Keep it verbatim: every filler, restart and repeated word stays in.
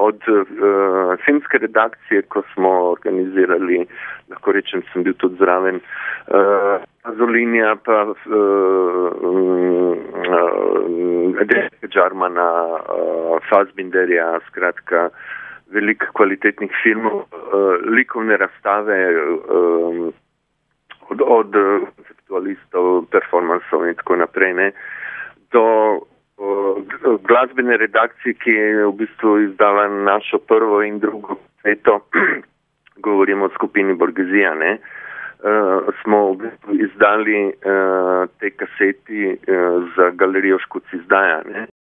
od uh, filmske redakcije, ko smo organizirali, lahko rečem, sem bil tudi zraven, uh, Pazolinija, pa uh, uh, Dereka Džarmana, uh, Fassbinderja, skratka, veliko kvalitetnih filmov, uh, likovne razstave, uh, od, od konceptualistov, performansov in tako naprej, ne, do uh, glasbene redakcije, ki je v bistvu izdala našo prvo in drugo sveto, govorimo o skupini Borgezija, ne, uh, smo v bistvu izdali uh, te kaseti uh, za galerijo Škuc izdaja, ne.